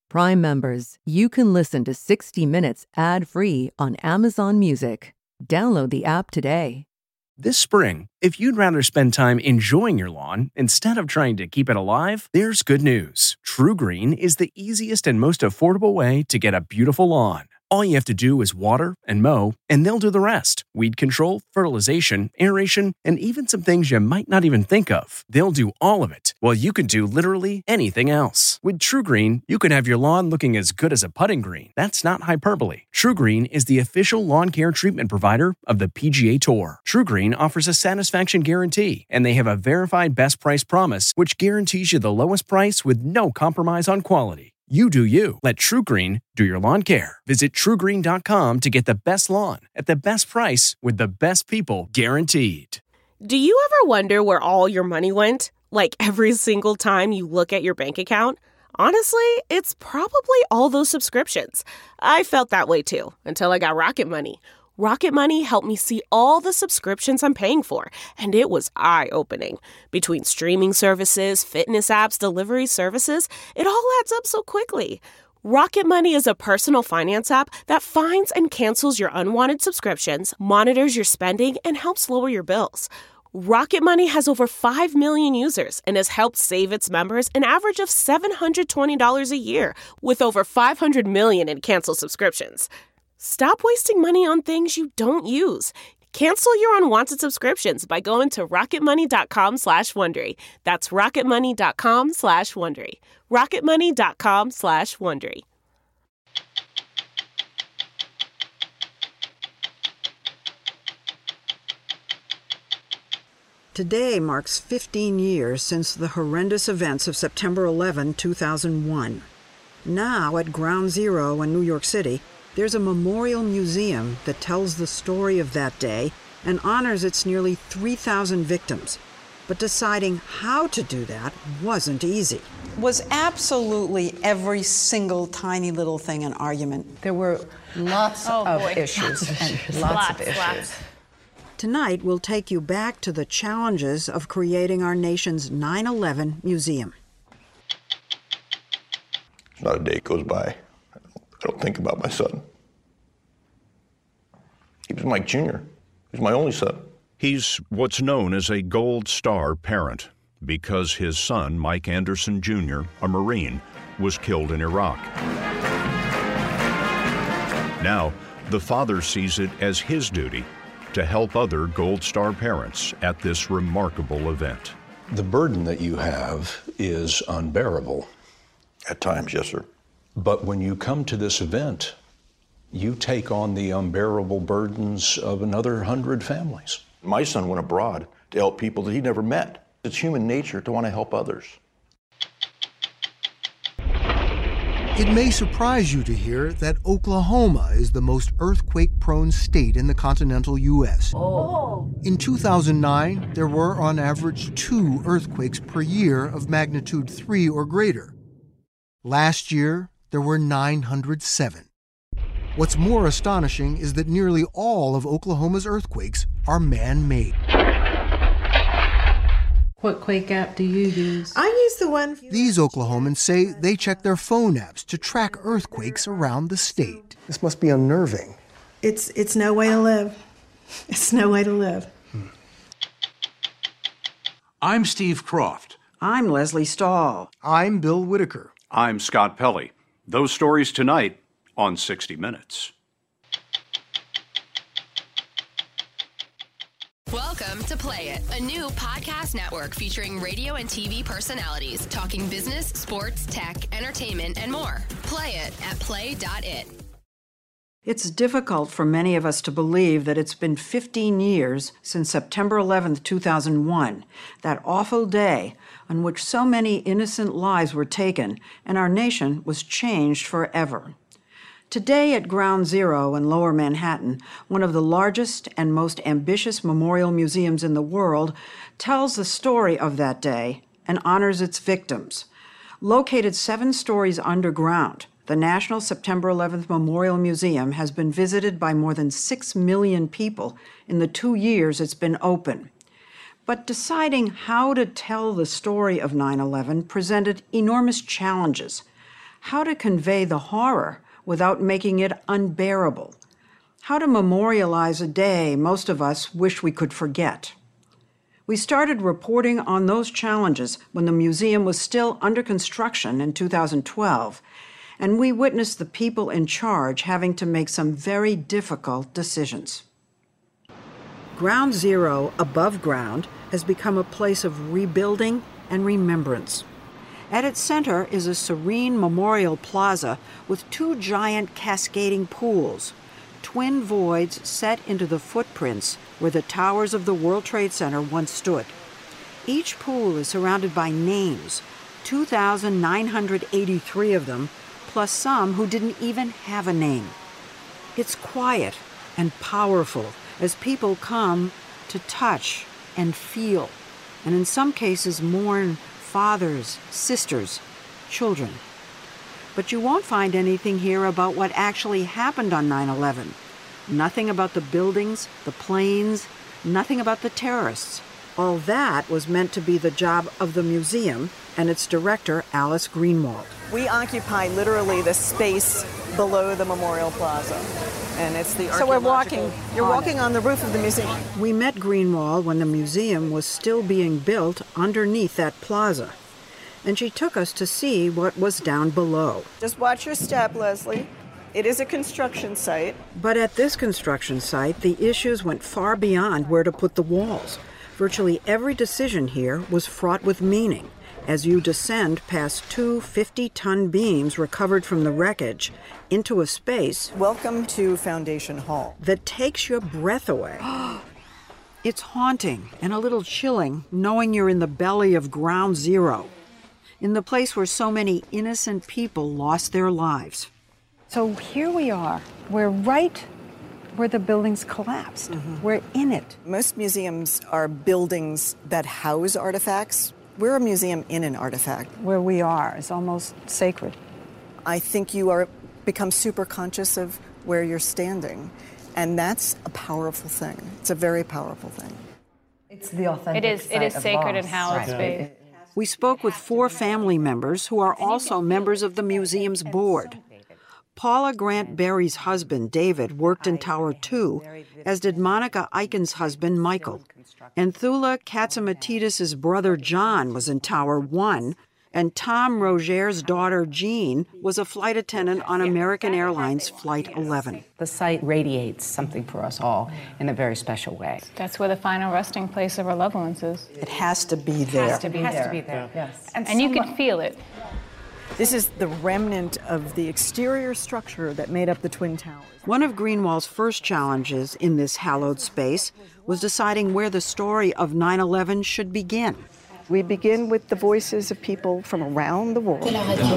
Prime members, you can listen to 60 Minutes ad-free on Amazon Music. Download the app today. This spring, if you'd rather spend time enjoying your lawn instead of trying to keep it alive, there's good news. TruGreen is the easiest and most affordable way to get a beautiful lawn. All you have to do is water and mow, and they'll do the rest. Weed control, fertilization, aeration, and even some things you might not even think of. They'll do all of it, while you can do literally anything else. With TruGreen, you can have your lawn looking as good as a putting green. That's not hyperbole. TruGreen is the official lawn care treatment provider of the PGA Tour. TruGreen offers a satisfaction guarantee, and they have a verified best price promise, which guarantees you the lowest price with no compromise on quality. You do you. Let TruGreen do your lawn care. Visit TruGreen.com to get the best lawn at the best price with the best people guaranteed. Do you ever wonder where all your money went? Like every single time you look at your bank account? Honestly, it's probably all those subscriptions. I felt that way too, until I got Rocket Money. Rocket Money helped me see all the subscriptions I'm paying for, and it was eye-opening. Between streaming services, fitness apps, delivery services, it all adds up so quickly. Rocket Money is a personal finance app that finds and cancels your unwanted subscriptions, monitors your spending, and helps lower your bills. Rocket Money has over 5 million users and has helped save its members an average of $720 a year, with over 500 million in canceled subscriptions. Stop wasting money on things you don't use. Cancel your unwanted subscriptions by going to rocketmoney.com/Wondery. That's rocketmoney.com/Wondery. rocketmoney.com/Wondery. Today marks 15 years since the horrendous events of September 11, 2001. Now at Ground Zero in New York City, there's a memorial museum that tells the story of that day and honors its nearly 3,000 victims. But deciding how to do that wasn't easy. Was absolutely every single tiny little thing an argument? There were lots of issues. Lots of issues. Tonight, we'll take you back to the challenges of creating our nation's 9/11 museum. Not a day goes by I don't think about my son. He was Mike Jr. He's my only son. He's what's known as a Gold Star parent because his son, Mike Anderson Jr., a Marine, was killed in Iraq. Now, the father sees it as his duty to help other Gold Star parents at this remarkable event. The burden that you have is unbearable. At times, yes, sir. But when you come to this event, you take on the unbearable burdens of another 100 families. My son went abroad to help people that he never met. It's human nature to want to help others. It may surprise you to hear that Oklahoma is the most earthquake-prone state in the continental U.S. In 2009, there were on average 2 earthquakes per year of magnitude 3 or greater. Last year, there were 907. What's more astonishing is that nearly all of Oklahoma's earthquakes are man-made. What Quake app do you use? I use the one. These Oklahomans say they check their phone apps to track earthquakes around the state. This must be unnerving. It's no way to live. It's no way to live. I'm Steve Croft. I'm Leslie Stahl. I'm Bill Whitaker. I'm Scott Pelley. Those stories tonight on 60 Minutes. Welcome to Play It, a new podcast network featuring radio and TV personalities talking business, sports, tech, entertainment, and more. Play it at play.it. It's difficult for many of us to believe that it's been 15 years since September 11th, 2001, that awful day on which so many innocent lives were taken and our nation was changed forever. Today at Ground Zero in Lower Manhattan, one of the largest and most ambitious memorial museums in the world tells the story of that day and honors its victims. Located 7 stories underground, the National September 11th Memorial Museum has been visited by more than 6 million people in the 2 years it's been open. But deciding how to tell the story of 9/11 presented enormous challenges. how to convey the horror without making it unbearable, how to memorialize a day most of us wish we could forget. We started reporting on those challenges when the museum was still under construction in 2012, and we witnessed the people in charge having to make some very difficult decisions. Ground Zero, above ground, has become a place of rebuilding and remembrance. At its center is a serene memorial plaza with 2 giant cascading pools, twin voids set into the footprints where the towers of the World Trade Center once stood. Each pool is surrounded by names, 2,983 of them, plus some who didn't even have a name. It's quiet and powerful as people come to touch and feel, and in some cases mourn fathers, sisters, children. But you won't find anything here about what actually happened on 9/11. Nothing about the buildings, the planes, nothing about the terrorists. All that was meant to be the job of the museum and its director, Alice Greenwald. We occupy literally the space below the Memorial Plaza, and it's the So we're walking. You're walking on the roof of the museum. We met Greenwald when the museum was still being built underneath that plaza, and she took us to see what was down below. Just watch your step, Leslie. It is a construction site. But at this construction site, the issues went far beyond where to put the walls. Virtually every decision here was fraught with meaning as you descend past 2 50-ton beams recovered from the wreckage into a space. Welcome to Foundation Hall. That takes your breath away. It's haunting and a little chilling knowing you're in the belly of Ground Zero, in the place where so many innocent people lost their lives. So here we are. We're right where the buildings collapsed. We're in it. Most museums are buildings that house artifacts. We're a museum in an artifact. Where we are is almost sacred. I think you become super conscious of where you're standing, and that's a powerful thing. It's a very powerful thing. It's the authentic It is sacred and hallowed space. We spoke with 4 family members who are also members of the museum's board. Paula Grant Berry's husband, David, worked in Tower 2, as did Monica Eichen's husband, Michael. And Thula Katzimatidis' brother, John, was in Tower 1, and Tom Roger's daughter, Jean, was a flight attendant on American Airlines Flight 11. The site radiates something for us all in a very special way. That's where the final resting place of our loved ones is. It has to be there. It has to be there. Yes. And you can feel it. This is the remnant of the exterior structure that made up the Twin Towers. One of Greenwald's first challenges in this hallowed space was deciding where the story of 9/11 should begin. We begin with the voices of people from around the world.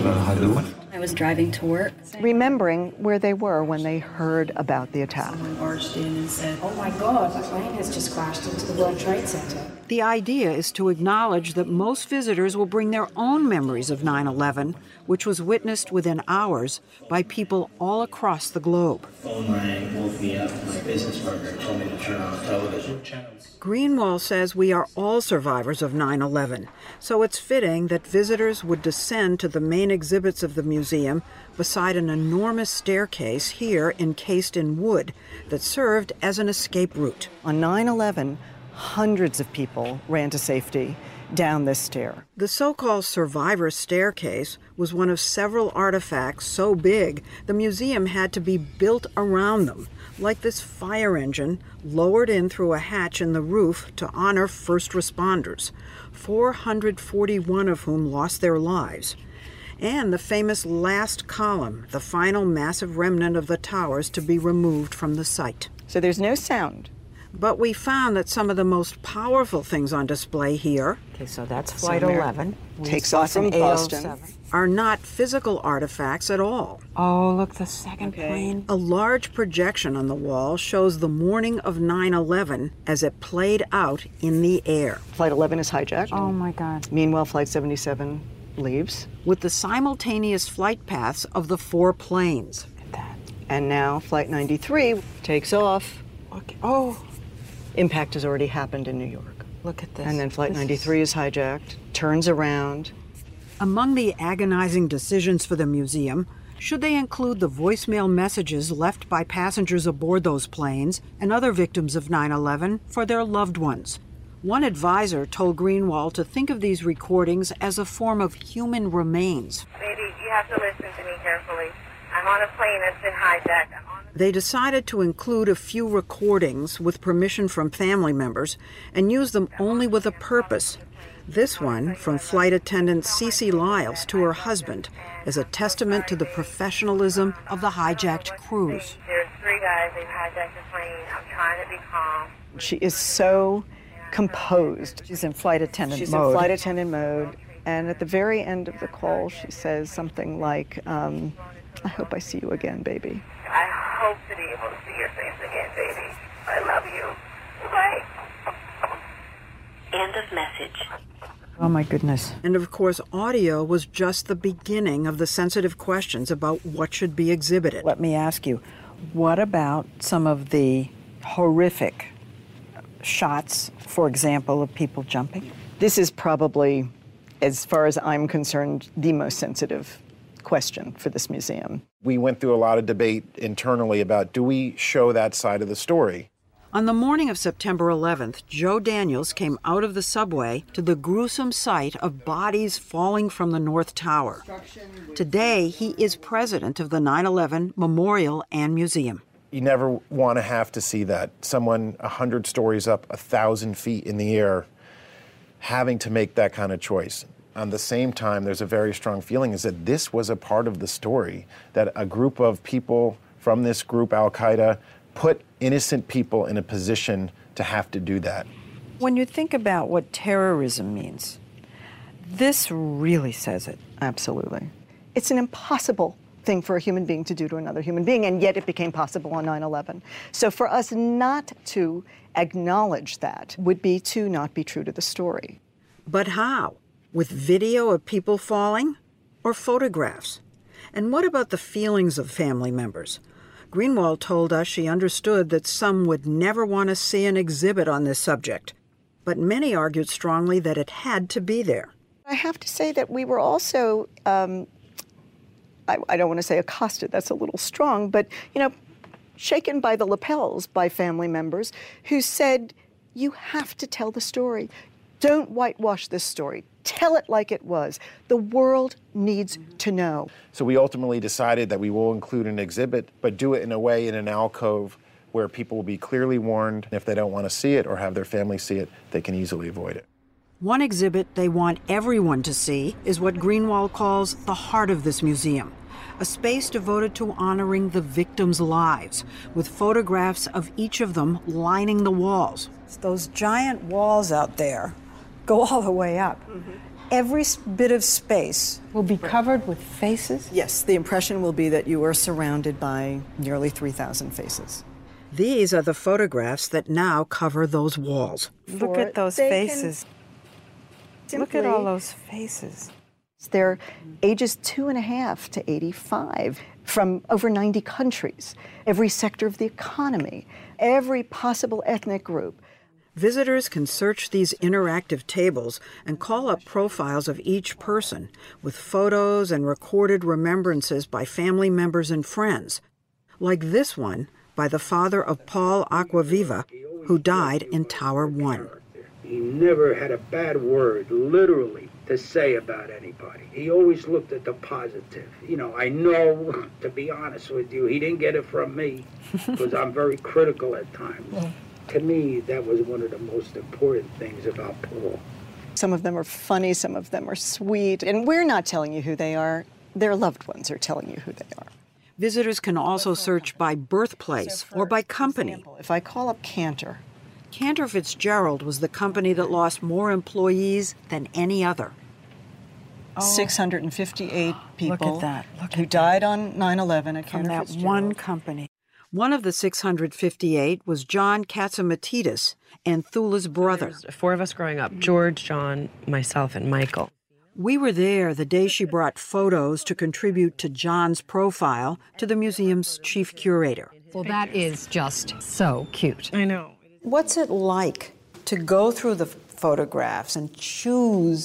I was driving to work. Remembering where they were when they heard about the attack. Someone barged in and said, "Oh my God, a plane has just crashed into the World Trade Center." The idea is to acknowledge that most visitors will bring their own memories of 9/11, which was witnessed within hours by people all across the globe. Phone rang, woke me up. My business partner told me to turn on the television channels. Greenwald says we are all survivors of 9/11, so it's fitting that visitors would descend to the main exhibits of the museum beside an enormous staircase here encased in wood that served as an escape route. On 9/11, hundreds of people ran to safety down this stair. The so-called survivor staircase was one of several artifacts so big the museum had to be built around them, like this fire engine lowered in through a hatch in the roof to honor first responders, 441 of whom lost their lives, and the famous last column, the final massive remnant of the towers to be removed from the site. So there's no sound. But we found that some of the most powerful things on display here, Okay, so that's Flight 11. Takes off from Boston. are not physical artifacts at all. Oh, look, the second plane. A large projection on the wall shows the morning of 9/11 as it played out in the air. Flight 11 is hijacked. Oh, my God. Meanwhile, Flight 77 leaves. With the simultaneous flight paths of the 4 planes. And now Flight 93 takes off. Okay. Oh. Impact has already happened in New York. Look at this. And then Flight 93 is hijacked, turns around. Among the agonizing decisions for the museum, should they include the voicemail messages left by passengers aboard those planes and other victims of 9/11 for their loved ones? One advisor told Greenwald to think of these recordings as a form of human remains. Baby, you have to listen to me carefully. I'm on a plane that's been hijacked. They decided to include a few recordings with permission from family members and use them only with a purpose. This one, from flight attendant Cece Lyles to her husband, is a testament to the professionalism of the hijacked crews. There's 3 guys, they've hijacked the plane. I'm trying to be calm. She is so composed. She's in flight attendant She's mode. in flight attendant mode. And at the very end of the call, she says something like, I hope I see you again, baby. I hope to be able to see your face again, baby. I love you. Bye. End of message. Oh, my goodness. And of course, audio was just the beginning of the sensitive questions about what should be exhibited. Let me ask you, what about some of the horrific shots, for example, of people jumping? This is probably, as far as I'm concerned, the most sensitive question for this museum. We went through a lot of debate internally about, do we show that side of the story? On the morning of September 11th, Joe Daniels came out of the subway to the gruesome sight of bodies falling from the North Tower. Today, he is president of the 9/11 Memorial and Museum. You never want to have to see that. Someone 100 stories up, 1,000 feet in the air, having to make that kind of choice. At the same time, there's a very strong feeling is that this was a part of the story, that a group of people from this group, Al-Qaeda, put innocent people in a position to have to do that. When you think about what terrorism means, this really says it. Absolutely. It's an impossible thing for a human being to do to another human being, and yet it became possible on 9/11. So for us not to acknowledge that would be to not be true to the story. But how? With video of people falling or photographs? And what about the feelings of family members? Greenwald told us she understood that some would never want to see an exhibit on this subject, but many argued strongly that it had to be there. I have to say that we were also, I don't want to say accosted, that's a little strong, but, shaken by the lapels by family members who said, you have to tell the story. Don't whitewash this story. Tell it like it was. The world needs to know. So we ultimately decided that we will include an exhibit, but do it in a way in an alcove where people will be clearly warned. If they don't want to see it or have their family see it, they can easily avoid it. One exhibit they want everyone to see is what Greenwald calls the heart of this museum, a space devoted to honoring the victims' lives, with photographs of each of them lining the walls. Those giant walls out there go all the way up. Mm-hmm. Every bit of space will be covered with faces? Yes, the impression will be that you are surrounded by nearly 3,000 faces. These are the photographs that now cover those walls. Look at those faces. Look at all those faces. They're ages 2.5 to 85 from over 90 countries, every sector of the economy, every possible ethnic group. Visitors can search these interactive tables and call up profiles of each person with photos and recorded remembrances by family members and friends, like this one by the father of Paul Acquaviva, who died in Tower 1. He never had a bad word, literally, to say about anybody. He always looked at the positive. I know, to be honest with you, he didn't get it from me, because I'm very critical at times. To me, that was one of the most important things about Paul. Some of them are funny, some of them are sweet, and we're not telling you who they are. Their loved ones are telling you who they are. Visitors can also search by birthplace or by company. If I call up Cantor. Cantor Fitzgerald was the company that lost more employees than any other. 658 people Look at that. who died on 9/11 at From Cantor that Fitzgerald. one company. One of the 658 was John Katzimatidis and Thula's brother. There's 4 of us growing up, George, John, myself, and Michael. We were there the day she brought photos to contribute to John's profile to the museum's chief curator. Well, that is just so cute. I know. What's it like to go through the photographs and choose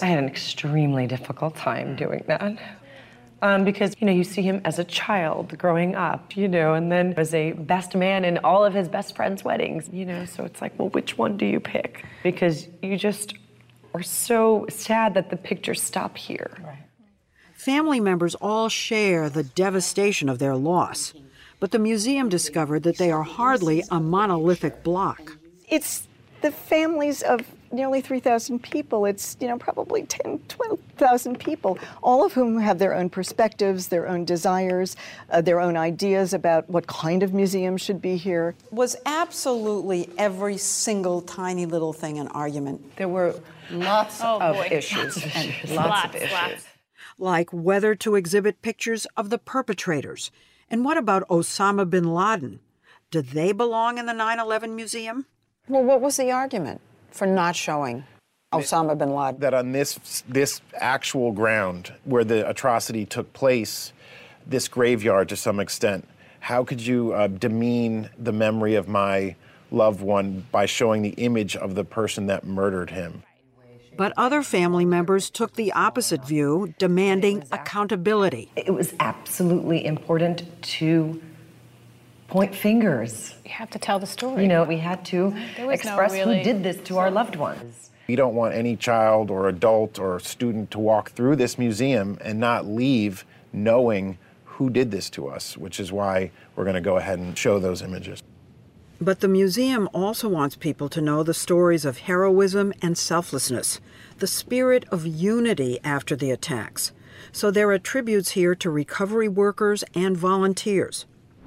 I had an extremely difficult time doing that. Because, you see him as a child growing up, and then as a best man in all of his best friends' weddings, so it's like, well, which one do you pick? Because you just are so sad that the pictures stop here. Right. Family members all share the devastation of their loss, but the museum discovered that they are hardly a monolithic block. It's the families of nearly 3,000 people. It's, probably 10, 12,000 people, all of whom have their own perspectives, their own desires, their own ideas about what kind of museum should be here. Was absolutely every single tiny little thing an argument? There were lots of issues. Lots of issues. Like whether to exhibit pictures of the perpetrators. And what about Osama bin Laden? Did they belong in the 9/11 museum? Well, what was the argument for not showing Osama bin Laden? That on this actual ground where the atrocity took place, this graveyard to some extent, how could you demean the memory of my loved one by showing the image of the person that murdered him? But other family members took the opposite view, demanding accountability. It was absolutely important to point fingers. You have to tell the story. We had to express who did this to our loved ones. We don't want any child or adult or student to walk through this museum and not leave knowing who did this to us, which is why we're going to go ahead and show those images. But the museum also wants people to know the stories of heroism and selflessness, the spirit of unity after the attacks. So there are tributes here to recovery workers and volunteers.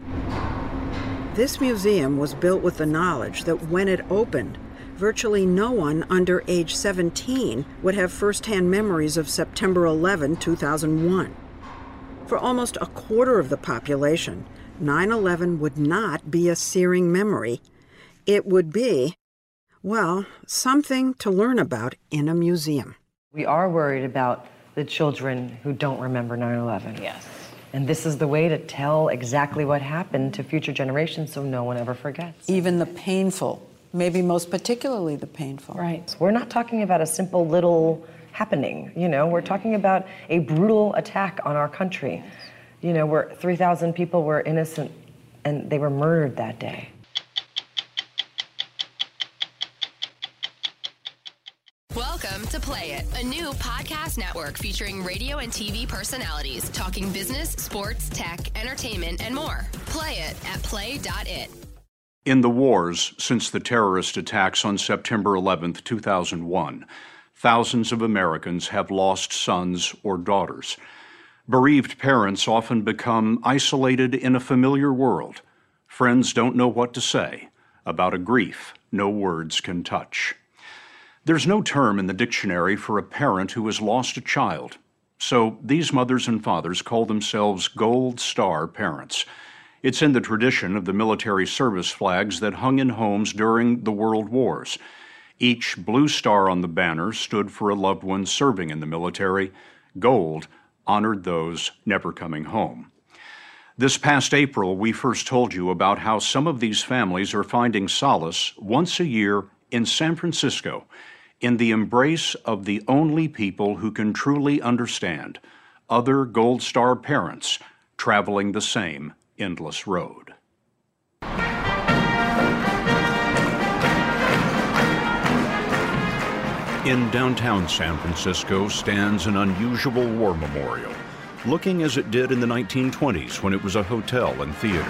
This museum was built with the knowledge that when it opened, virtually no one under age 17 would have firsthand memories of September 11, 2001. For almost a quarter of the population, 9/11 would not be a searing memory. It would be, well, something to learn about in a museum. We are worried about the children who don't remember 9/11. Yes. And this is the way to tell exactly what happened to future generations so no one ever forgets. Even the painful, maybe most particularly the painful. Right. We're not talking about a simple little happening, we're talking about a brutal attack on our country. Where 3,000 people were innocent and they were murdered that day. Welcome to Play It, a new podcast network featuring radio and TV personalities talking business, sports, tech, entertainment, and more. Play it at play.it. In the wars since the terrorist attacks on September 11th, 2001, thousands of Americans have lost sons or daughters. Bereaved parents often become isolated in a familiar world. Friends don't know what to say about a grief no words can touch. There's no term in the dictionary for a parent who has lost a child. So these mothers and fathers call themselves Gold Star parents. It's in the tradition of the military service flags that hung in homes during the world wars. Each blue star on the banner stood for a loved one serving in the military. Gold honored those never coming home. This past April, we first told you about how some of these families are finding solace once a year in San Francisco in the embrace of the only people who can truly understand, other Gold Star parents traveling the same endless road. In downtown San Francisco stands an unusual war memorial, looking as it did in the 1920s when it was a hotel and theater.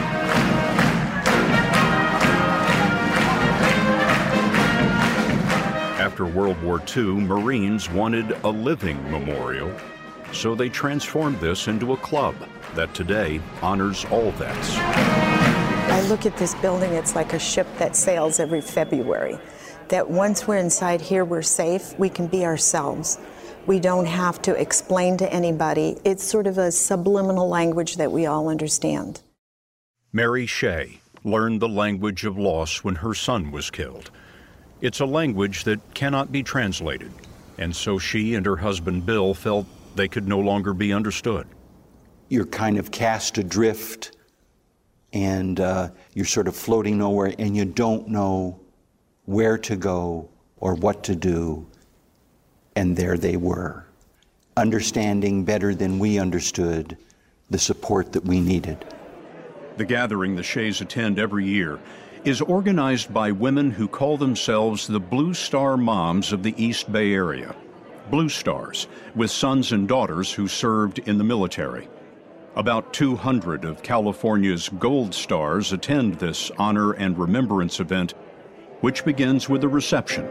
After World War II, Marines wanted a living memorial, so they transformed this into a club that today honors all vets. I look at this building, it's like a ship that sails every February. That once we're inside here, we're safe, we can be ourselves. We don't have to explain to anybody. It's sort of a subliminal language that we all understand. Mary Shea learned the language of loss when her son was killed. It's a language that cannot be translated, and so she and her husband Bill felt they could no longer be understood. You're kind of cast adrift, and you're sort of floating nowhere, and you don't know where to go or what to do. And there they were, understanding better than we understood the support that we needed. The gathering the Shays attend every year is organized by women who call themselves the Blue Star Moms of the East Bay Area. Blue Stars, with sons and daughters who served in the military. About 200 of California's Gold Stars attend this honor and remembrance event, which begins with a reception.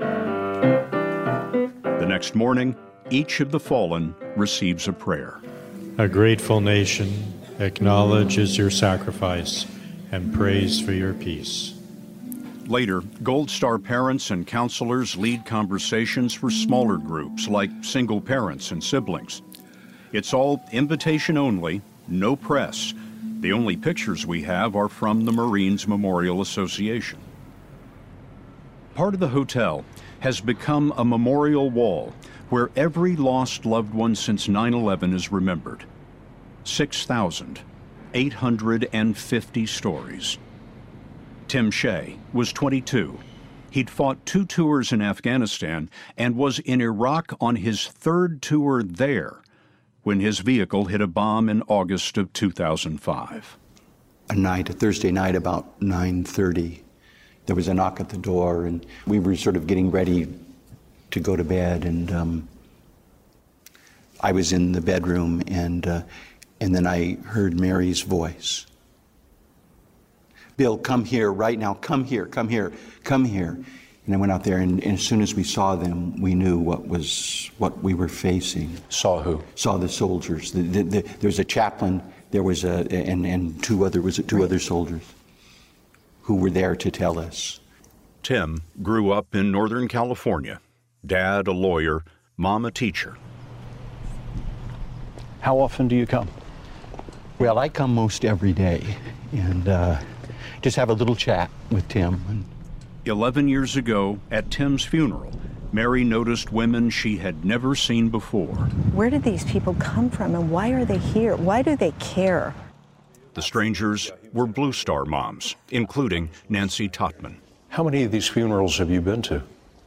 The next morning, each of the fallen receives a prayer. A grateful nation acknowledges your sacrifice and prays for your peace. Later, Gold Star parents and counselors lead conversations for smaller groups like single parents and siblings. It's all invitation only, no press. The only pictures we have are from the Marines Memorial Association. Part of the hotel has become a memorial wall where every lost loved one since 9/11 is remembered. 6,850 stories. Tim Shea was 22. He'd fought 2 tours in Afghanistan and was in Iraq on his 3rd tour there when his vehicle hit a bomb in August of 2005. A Thursday night about 9:30, there was a knock at the door, and we were sort of getting ready to go to bed, and I was in the bedroom, and then I heard Mary's voice. Bill, come here right now. Come here, come here, come here. And I went out there, and as soon as we saw them, we knew what we were facing. Saw who? Saw the soldiers. There was a chaplain. There was two other soldiers who were there to tell us. Tim grew up in Northern California. Dad, a lawyer, Mom, a teacher. How often do you come? Well, I come most every day, and just have a little chat with Tim. 11 years ago, at Tim's funeral, Mary noticed women she had never seen before. Where did these people come from, and why are they here? Why do they care? The strangers were Blue Star moms, including Nancy Totman. How many of these funerals have you been to?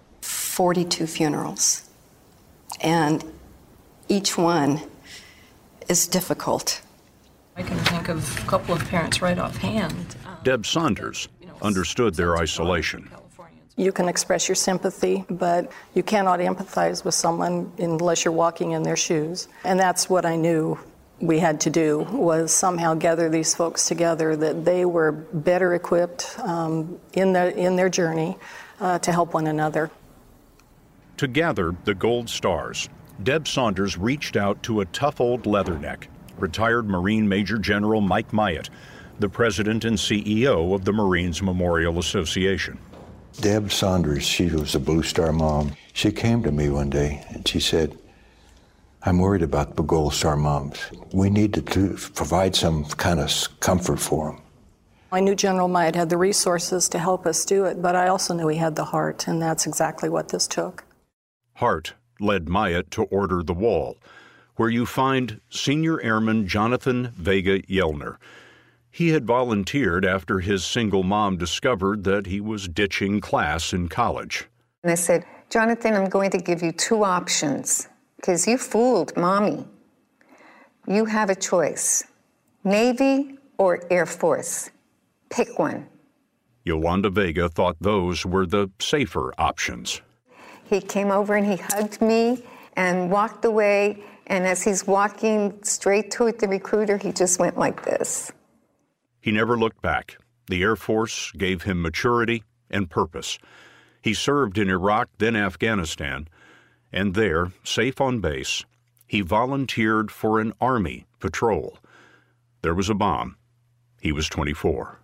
42 funerals. And each one is difficult. I can think of a couple of parents right offhand. Deb Saunders understood their isolation. You can express your sympathy, but you cannot empathize with someone unless you're walking in their shoes. And that's what I knew we had to do, was somehow gather these folks together, that they were better equipped in their journey to help one another. To gather the Gold Stars, Deb Saunders reached out to a tough old leatherneck, retired Marine Major General Mike Myatt, the president and CEO of the Marines Memorial Association. Deb Saunders, she was a Blue Star mom. She came to me one day and she said, I'm worried about the Gold Star moms. We need to provide some kind of comfort for them. I knew General Myatt had the resources to help us do it, but I also knew he had the heart, and that's exactly what this took. Hart led Myatt to order the wall, where you find Senior Airman Jonathan Vega Yellner. He had volunteered after his single mom discovered that he was ditching class in college. And I said, Jonathan, I'm going to give you 2 options, because you fooled Mommy. You have a choice, Navy or Air Force. Pick one. Yolanda Vega thought those were the safer options. He came over and he hugged me and walked away, and as he's walking straight toward the recruiter, he just went like this. He never looked back. The Air Force gave him maturity and purpose. He served in Iraq, then Afghanistan, and there, safe on base, he volunteered for an Army patrol. There was a bomb. He was 24.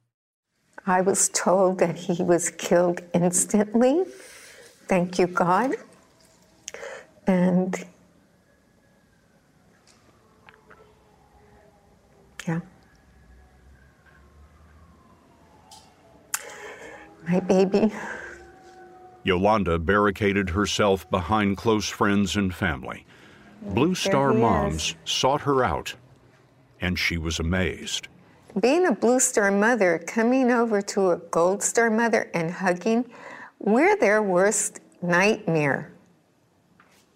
I was told that he was killed instantly. Thank you, God. And yeah. My baby. Yolanda barricaded herself behind close friends and family. Blue Star moms sought her out, and she was amazed. Being a Blue Star mother, coming over to a Gold Star mother and hugging, we're their worst nightmare.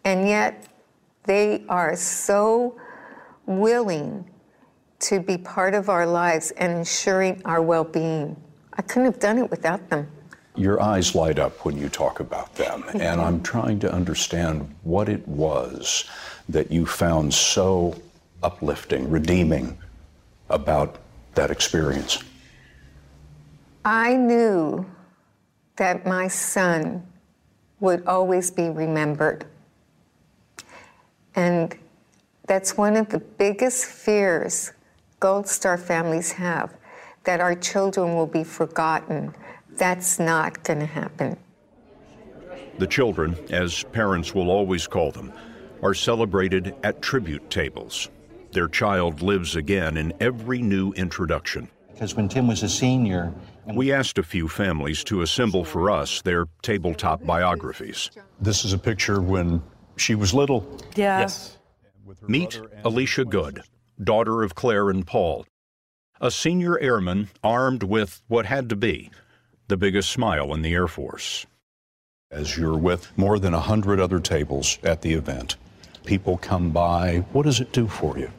And yet they are so willing to be part of our lives and ensuring our well-being. I couldn't have done it without them. Your eyes light up when you talk about them, and I'm trying to understand what it was that you found so uplifting, redeeming about that experience. I knew that my son would always be remembered. And that's one of the biggest fears Gold Star families have, that our children will be forgotten. That's not going to happen. The children, as parents will always call them, are celebrated at tribute tables. Their child lives again in every new introduction. Because when Tim was a senior... We asked a few families to assemble for us their tabletop biographies. This is a picture when she was little. Yeah. Yes. Meet Alicia Good, daughter of Claire and Paul, a senior airman armed with what had to be the biggest smile in the Air Force. As you're with more than 100 other tables at the event, people come by. What does it do for you?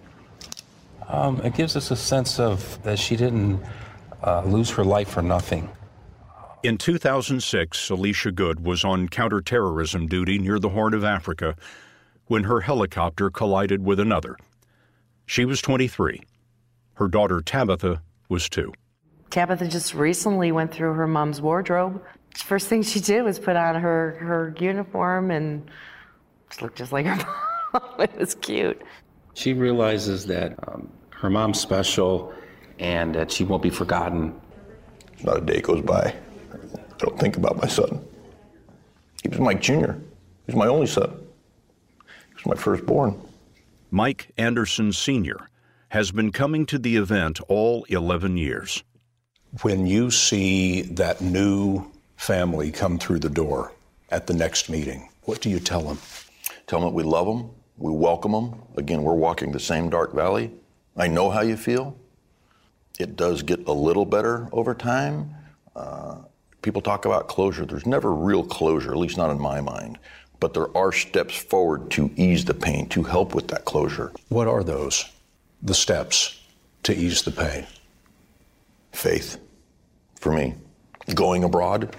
It gives us a sense of that she didn't lose her life for nothing. In 2006, Alicia Good was on counterterrorism duty near the Horn of Africa when her helicopter collided with another. She was 23. Her daughter Tabitha was 2. Tabitha just recently went through her mom's wardrobe. The first thing she did was put on her uniform and just looked just like her mom. It was cute. She realizes that her mom's special and that she won't be forgotten. Not a day goes by I don't think about my son. He was Mike Jr. He was my only son. He was my firstborn. Mike Anderson Sr. has been coming to the event all 11 years. When you see that new family come through the door at the next meeting, what do you tell them? Tell them that we love them, we welcome them. Again, we're walking the same dark valley. I know how you feel. It does get a little better over time. People talk about closure. There's never real closure, at least not in my mind. But there are steps forward to ease the pain, to help with that closure. What are those, the steps to ease the pain? Faith, for me. Going abroad,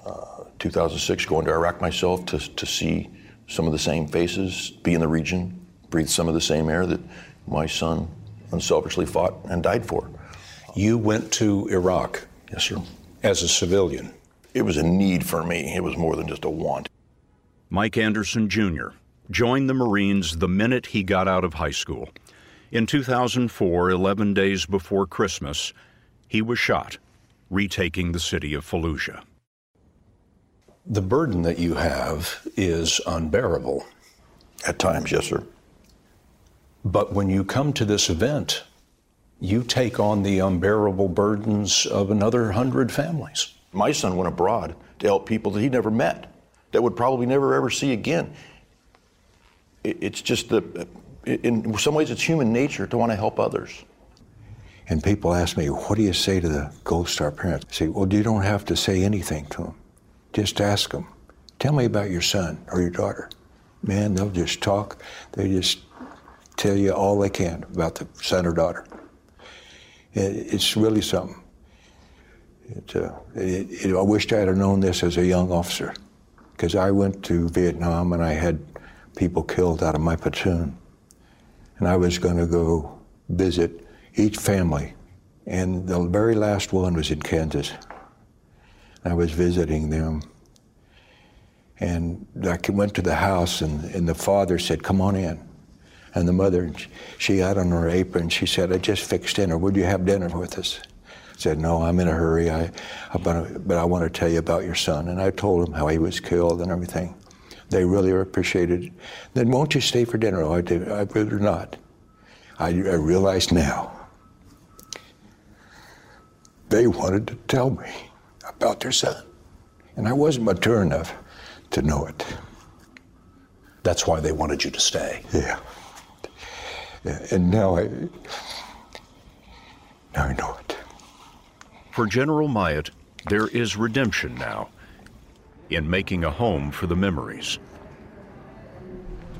2006, going to Iraq myself to see some of the same faces, be in the region, breathe some of the same air that my son unselfishly fought and died for. You went to Iraq? Yes, sir. As a civilian? It was a need for me. It was more than just a want. Mike Anderson Jr. joined the Marines the minute he got out of high school. In 2004, 11 days before Christmas, he was shot, retaking the city of Fallujah. The burden that you have is unbearable. At times, yes, sir. But when you come to this event, you take on the unbearable burdens of another 100 families. My son went abroad to help people that he never met, that would probably never ever see again. It's just in some ways it's human nature to want to help others. And people ask me, what do you say to the Gold Star parents? I say, well, you don't have to say anything to them. Just ask them, tell me about your son or your daughter. Man, they'll just talk. They just tell you all they can about the son or daughter. It's really something. I wished I had known this as a young officer, because I went to Vietnam and I had people killed out of my platoon. And I was going to go visit each family. And the very last one was in Kansas. I was visiting them. And I went to the house and the father said, come on in. And the mother, she had on her apron, she said, I just fixed dinner. Would you have dinner with us? I said, no, I'm in a hurry, but I want to tell you about your son. And I told them how he was killed and everything. They really appreciated it. Then won't you stay for dinner? Oh, I'd rather not. I realize now, they wanted to tell me about their son. And I wasn't mature enough to know it. That's why they wanted you to stay. Yeah. And now I know it. For General Myatt, there is redemption now in making a home for the memories.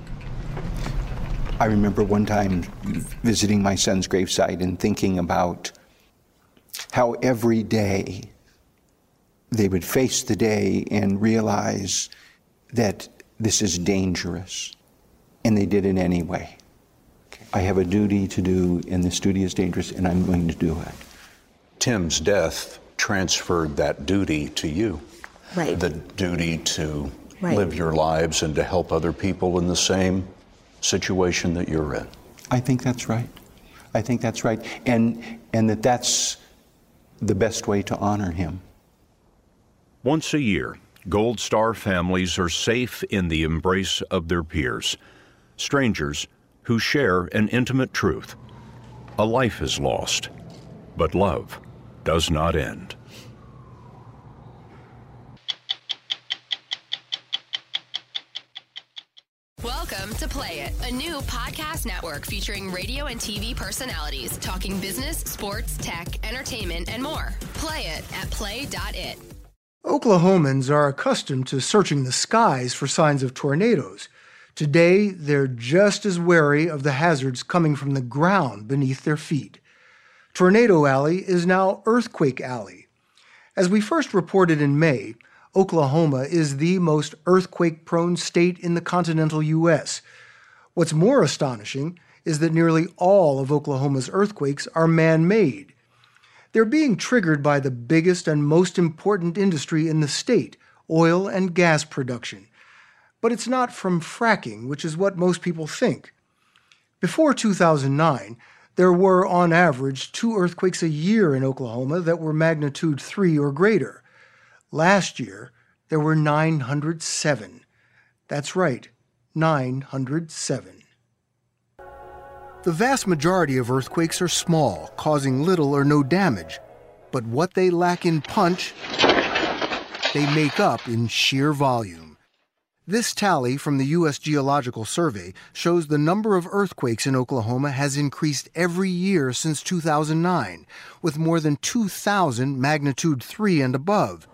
I remember one time visiting my son's gravesite and thinking about how every day they would face the day and realize that this is dangerous, and they did it anyway. I have a duty to do, and this duty is dangerous, and I'm going to do it. Tim's death transferred that duty to you. Right. The duty to Right. live your lives and to help other people in the same situation that you're in. I think that's right. I think that's right. And that's the best way to honor him. Once a year, Gold Star families are safe in the embrace of their peers, strangers who share an intimate truth. A life is lost, but love does not end. Welcome to Play It, a new podcast network featuring radio and TV personalities talking business, sports, tech, entertainment, and more. Play it at play.it. Oklahomans are accustomed to searching the skies for signs of tornadoes. Today, they're just as wary of the hazards coming from the ground beneath their feet. Tornado Alley is now Earthquake Alley. As we first reported in May, Oklahoma is the most earthquake-prone state in the continental U.S. What's more astonishing is that nearly all of Oklahoma's earthquakes are man-made. They're being triggered by the biggest and most important industry in the state, oil and gas production. But it's not from fracking, which is what most people think. Before 2009, there were, on average, 2 earthquakes a year in Oklahoma that were magnitude 3 or greater. Last year, there were 907. That's right, 907. The vast majority of earthquakes are small, causing little or no damage. But what they lack in punch, they make up in sheer volume. This tally from the U.S. Geological Survey shows the number of earthquakes in Oklahoma has increased every year since 2009, with more than 2,000 magnitude 3 and above.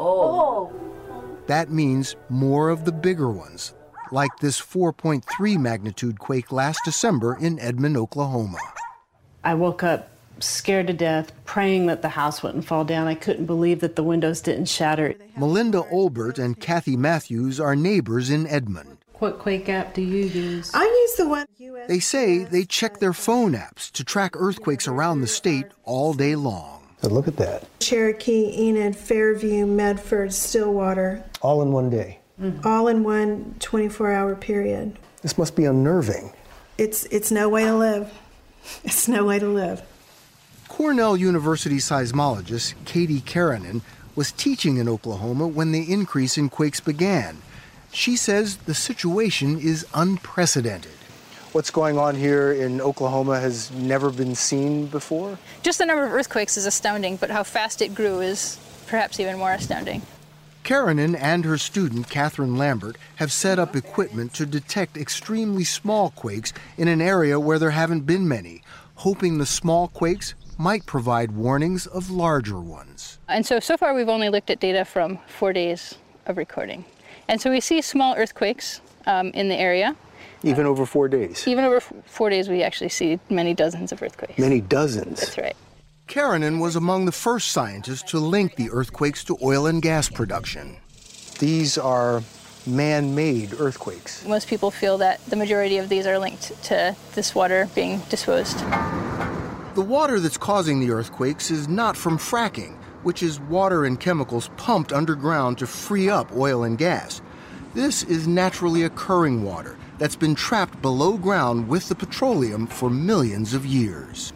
That means more of the bigger ones, like this 4.3 magnitude quake last December in Edmond, Oklahoma. I woke up scared to death, praying that the house wouldn't fall down. I couldn't believe that the windows didn't shatter. Melinda Olbert and Kathy Matthews are neighbors in Edmond. What quake app do you use? I use the one. They say they check their phone apps to track earthquakes around the state all day long. Look at that. Cherokee, Enid, Fairview, Medford, Stillwater. All in one day. Mm-hmm. All in one 24-hour period. This must be unnerving. It's no way to live. It's no way to live. Cornell University seismologist Katie Karanen was teaching in Oklahoma when the increase in quakes began. She says the situation is unprecedented. What's going on here in Oklahoma has never been seen before? Just the number of earthquakes is astounding, but how fast it grew is perhaps even more astounding. Karanen and her student, Catherine Lambert, have set up equipment to detect extremely small quakes in an area where there haven't been many, hoping the small quakes might provide warnings of larger ones. And so far we've only looked at data from 4 days of recording. And so we see small earthquakes in the area. Even over 4 days? Even over 4 days we actually see many dozens of earthquakes. Many dozens? That's right. Karanen was among the first scientists to link the earthquakes to oil and gas production. These are man-made earthquakes. Most people feel that the majority of these are linked to this water being disposed. The water that's causing the earthquakes is not from fracking, which is water and chemicals pumped underground to free up oil and gas. This is naturally occurring water that's been trapped below ground with the petroleum for millions of years.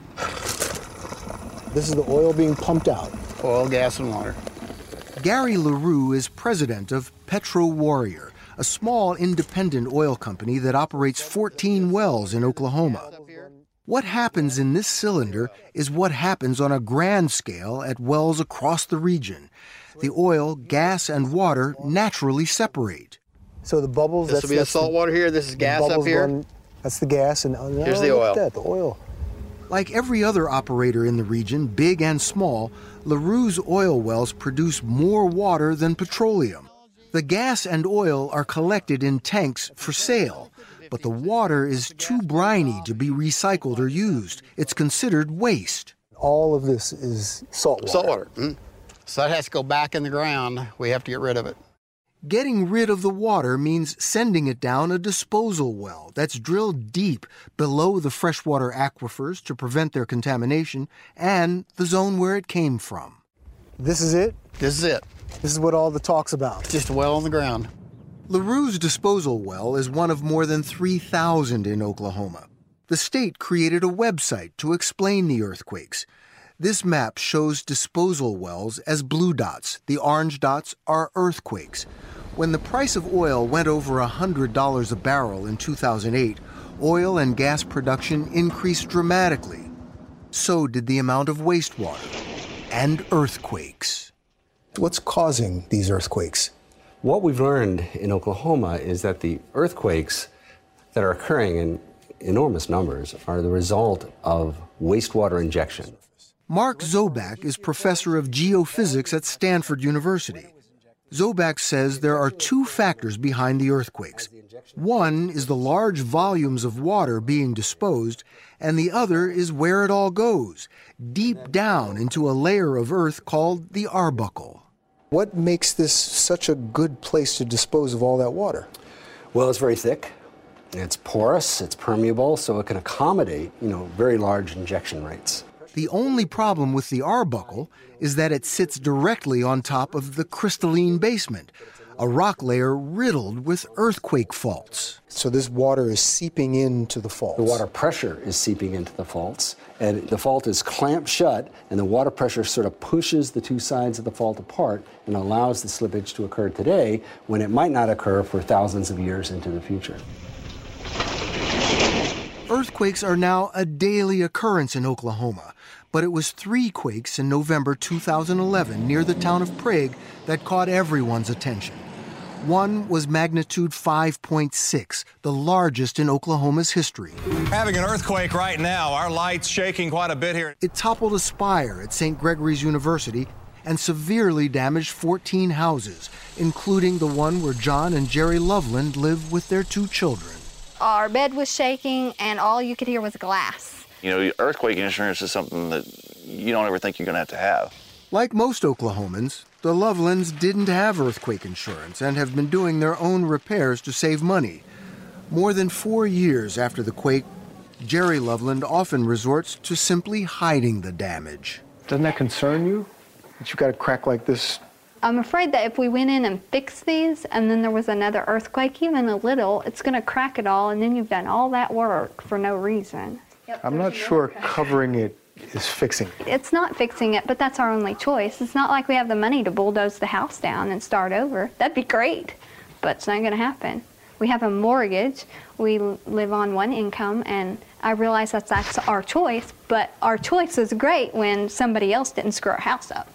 This is the oil being pumped out. Oil, gas, and water. Gary LaRue is president of Petro Warrior, a small independent oil company that operates 14 wells in Oklahoma. What happens in this cylinder is what happens on a grand scale at wells across the region. The oil, gas, and water naturally separate. So the bubbles... This will be the salt water here, this is gas up here. That's the gas, and here's the oil. Look at that, the oil. Like every other operator in the region, big and small, LaRue's oil wells produce more water than petroleum. The gas and oil are collected in tanks for sale, but the water is too briny to be recycled or used. It's considered waste. All of this is salt water. Salt water. Mm. So that has to go back in the ground. We have to get rid of it. Getting rid of the water means sending it down a disposal well that's drilled deep below the freshwater aquifers to prevent their contamination and the zone where it came from. This is it? This is it. This is what all the talk's about. Just a well on the ground. LaRue's disposal well is one of more than 3,000 in Oklahoma. The state created a website to explain the earthquakes. This map shows disposal wells as blue dots. The orange dots are earthquakes. When the price of oil went over $100 a barrel in 2008, oil and gas production increased dramatically. So did the amount of wastewater and earthquakes. What's causing these earthquakes? What we've learned in Oklahoma is that the earthquakes that are occurring in enormous numbers are the result of wastewater injection. Mark Zoback is professor of geophysics at Stanford University. Zoback says there are two factors behind the earthquakes. One is the large volumes of water being disposed, and the other is where it all goes, deep down into a layer of earth called the Arbuckle. What makes this such a good place to dispose of all that water? Well, it's very thick, it's porous, it's permeable, so it can accommodate, very large injection rates. The only problem with the Arbuckle is that it sits directly on top of the crystalline basement, a rock layer riddled with earthquake faults. So this water is seeping into the faults? The water pressure is seeping into the faults, and the fault is clamped shut, and the water pressure sort of pushes the two sides of the fault apart and allows the slippage to occur today when it might not occur for thousands of years into the future. Earthquakes are now a daily occurrence in Oklahoma, but it was 3 quakes in November 2011 near the town of Prague that caught everyone's attention. One was magnitude 5.6, the largest in Oklahoma's history. Having an earthquake right now. Our light's shaking quite a bit here. It toppled a spire at St. Gregory's University and severely damaged 14 houses, including the one where John and Jerry Loveland live with their 2 children. Our bed was shaking, and all you could hear was glass. Earthquake insurance is something that you don't ever think you're going to have. Like most Oklahomans, the Lovelands didn't have earthquake insurance and have been doing their own repairs to save money. More than 4 years after the quake, Jerry Loveland often resorts to simply hiding the damage. Doesn't that concern you, that you've got a crack like this? I'm afraid that if we went in and fixed these and then there was another earthquake, even a little, it's going to crack it all, and then you've done all that work for no reason. I'm not sure covering it is fixing it. It's not fixing it, but that's our only choice. It's not like we have the money to bulldoze the house down and start over. That'd be great, but it's not going to happen. We have a mortgage. We live on one income, and I realize that's our choice, but our choice is great when somebody else didn't screw our house up.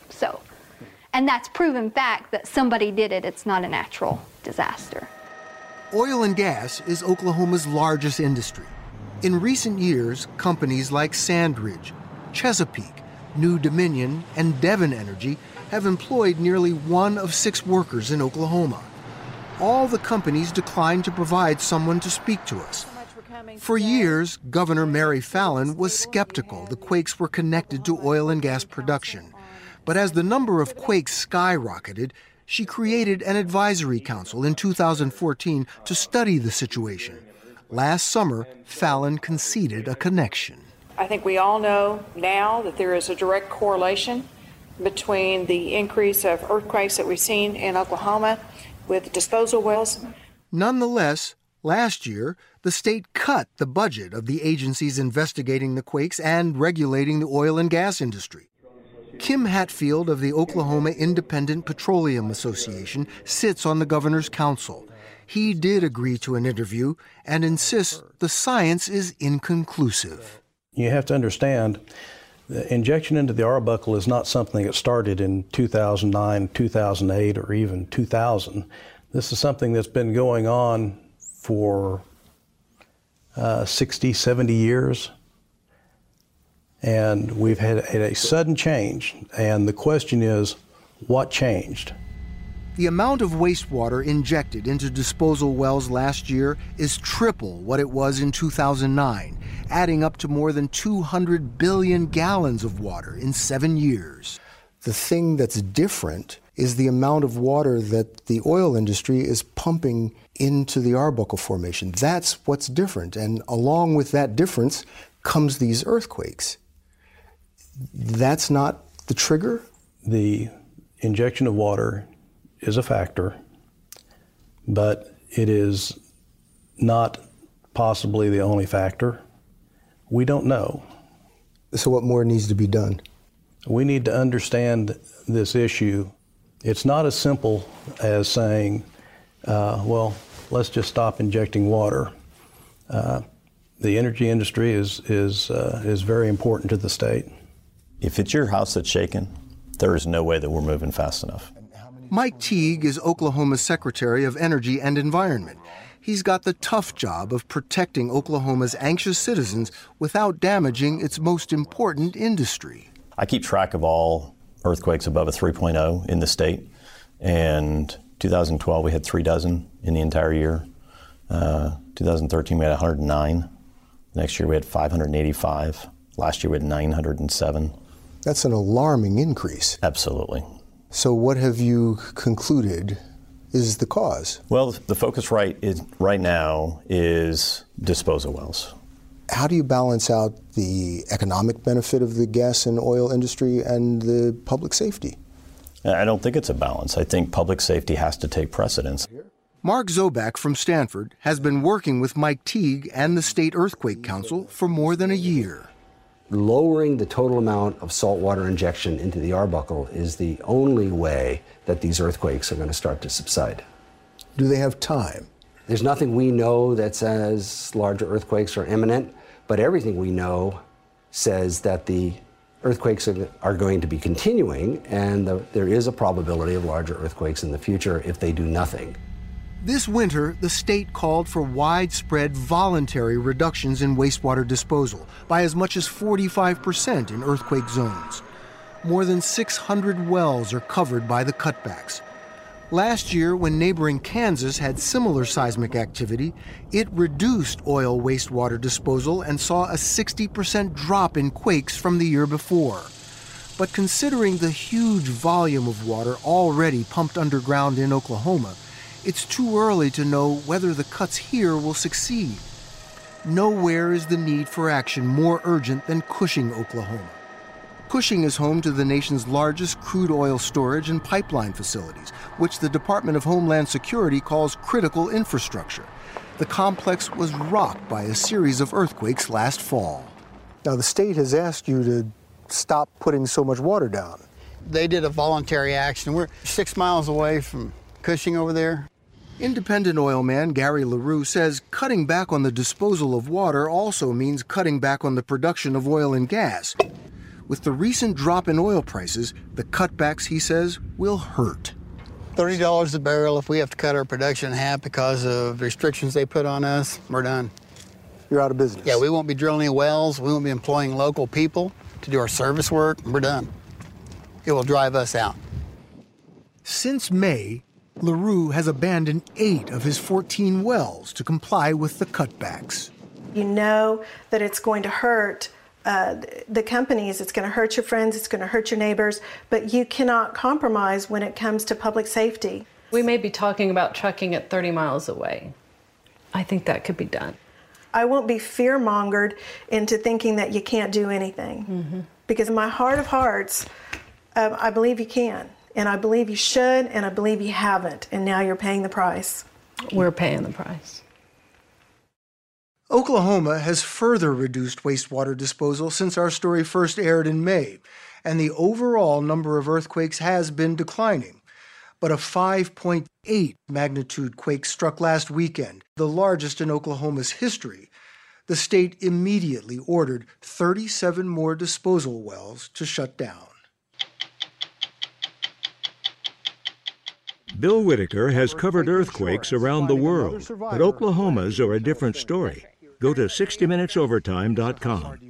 And that's proven fact that somebody did it. It's not a natural disaster. Oil and gas is Oklahoma's largest industry. In recent years, companies like Sandridge, Chesapeake, New Dominion, and Devon Energy have employed nearly 1 of 6 workers in Oklahoma. All the companies declined to provide someone to speak to us. For years, Governor Mary Fallin was skeptical the quakes were connected to oil and gas production. But as the number of quakes skyrocketed, she created an advisory council in 2014 to study the situation. Last summer, Fallin conceded a connection. I think we all know now that there is a direct correlation between the increase of earthquakes that we've seen in Oklahoma with disposal wells. Nonetheless, last year, the state cut the budget of the agencies investigating the quakes and regulating the oil and gas industry. Kim Hatfield of the Oklahoma Independent Petroleum Association sits on the governor's council. He did agree to an interview and insists the science is inconclusive. You have to understand, the injection into the Arbuckle is not something that started in 2009, 2008, or even 2000. This is something that's been going on for 60, 70 years. And we've had a sudden change, and the question is, what changed? The amount of wastewater injected into disposal wells last year is triple what it was in 2009, adding up to more than 200 billion gallons of water in 7 years. The thing that's different is the amount of water that the oil industry is pumping into the Arbuckle Formation. That's what's different. And along with that difference comes these earthquakes. That's not the trigger? The injection of water is a factor, but it is not possibly the only factor. We don't know. So what more needs to be done? We need to understand this issue. It's not as simple as saying, well, let's just stop injecting water. The energy industry is very important to the state. If it's your house that's shaken, there is no way that we're moving fast enough. Mike Teague is Oklahoma's Secretary of Energy and Environment. He's got the tough job of protecting Oklahoma's anxious citizens without damaging its most important industry. I keep track of all earthquakes above a 3.0 in the state, and 2012 we had 3 dozen in the entire year. 2013 we had 109. Next year we had 585. Last year we had 907. That's an alarming increase. Absolutely. So what have you concluded is the cause? Well, the focus right now is disposal wells. How do you balance out the economic benefit of the gas and oil industry and the public safety? I don't think it's a balance. I think public safety has to take precedence. Mark Zobak from Stanford has been working with Mike Teague and the State Earthquake Council for more than a year. Lowering the total amount of saltwater injection into the Arbuckle is the only way that these earthquakes are going to start to subside. Do they have time? There's nothing we know that says larger earthquakes are imminent, but everything we know says that the earthquakes are going to be continuing, and there is a probability of larger earthquakes in the future if they do nothing. This winter, the state called for widespread voluntary reductions in wastewater disposal by as much as 45% in earthquake zones. More than 600 wells are covered by the cutbacks. Last year, when neighboring Kansas had similar seismic activity, it reduced oil wastewater disposal and saw a 60% drop in quakes from the year before. But considering the huge volume of water already pumped underground in Oklahoma, it's too early to know whether the cuts here will succeed. Nowhere is the need for action more urgent than Cushing, Oklahoma. Cushing is home to the nation's largest crude oil storage and pipeline facilities, which the Department of Homeland Security calls critical infrastructure. The complex was rocked by a series of earthquakes last fall. Now, the state has asked you to stop putting so much water down. They did a voluntary action. We're 6 miles away from Cushing over there. Independent oil man Gary LaRue says cutting back on the disposal of water also means cutting back on the production of oil and gas. With the recent drop in oil prices, the cutbacks, he says, will hurt. $30 a barrel if we have to cut our production in half because of restrictions they put on us, we're done. You're out of business. Yeah, we won't be drilling any wells. We won't be employing local people to do our service work. We're done. It will drive us out. Since May, LaRue has abandoned 8 of his 14 wells to comply with the cutbacks. You know that it's going to hurt the companies, it's going to hurt your friends, it's going to hurt your neighbors, but you cannot compromise when it comes to public safety. We may be talking about trucking it 30 miles away. I think that could be done. I won't be fear-mongered into thinking that you can't do anything. Because in my heart of hearts, I believe you can. And I believe you should, and I believe you haven't, and now you're paying the price. We're paying the price. Oklahoma has further reduced wastewater disposal since our story first aired in May, and the overall number of earthquakes has been declining. But a 5.8 magnitude quake struck last weekend, the largest in Oklahoma's history. The state immediately ordered 37 more disposal wells to shut down. Bill Whitaker has covered earthquakes around the world, but Oklahoma's are a different story. Go to 60minutesovertime.com.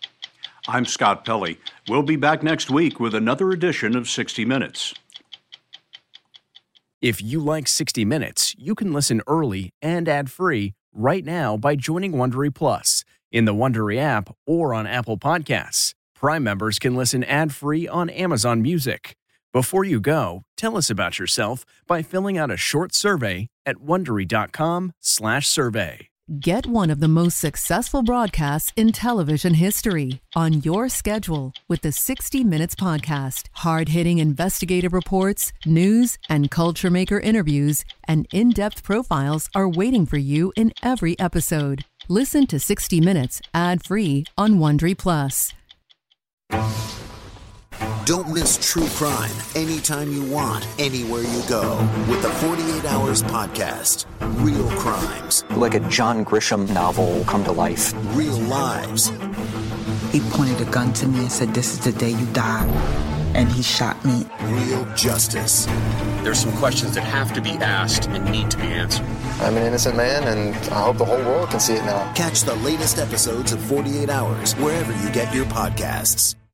I'm Scott Pelley. We'll be back next week with another edition of 60 Minutes. If you like 60 Minutes, you can listen early and ad-free right now by joining Wondery Plus in the Wondery app or on Apple Podcasts. Prime members can listen ad-free on Amazon Music. Before you go, tell us about yourself by filling out a short survey at Wondery.com/survey. Get one of the most successful broadcasts in television history on your schedule with the 60 Minutes podcast. Hard-hitting investigative reports, news, and culture maker interviews, and in-depth profiles are waiting for you in every episode. Listen to 60 Minutes ad-free on Wondery Plus. Don't miss true crime anytime you want, anywhere you go with the 48 Hours podcast. Real crimes. Like a John Grisham novel come to life. Real lives. He pointed a gun to me and said, "This is the day you die." And he shot me. Real justice. There's some questions that have to be asked and need to be answered. I'm an innocent man, and I hope the whole world can see it now. Catch the latest episodes of 48 Hours wherever you get your podcasts.